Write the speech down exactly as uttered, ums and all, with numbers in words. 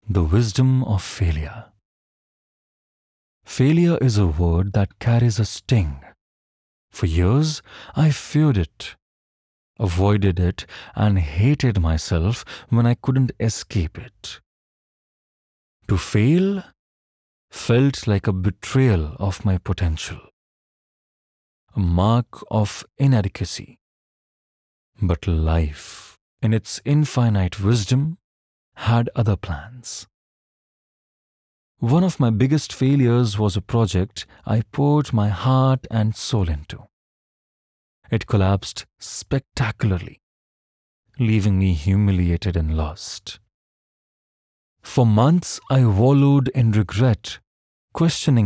The wisdom of failure. Failure is a word that carries a sting. For years, I feared it, avoided it, and hated myself when I couldn't escape it. To fail felt like a betrayal of my potential, a mark of inadequacy. But life, in its infinite wisdom, had other plans. One of my biggest failures was a project I poured my heart and soul into. It collapsed spectacularly, leaving me humiliated and lost. For months, I wallowed in regret, questioning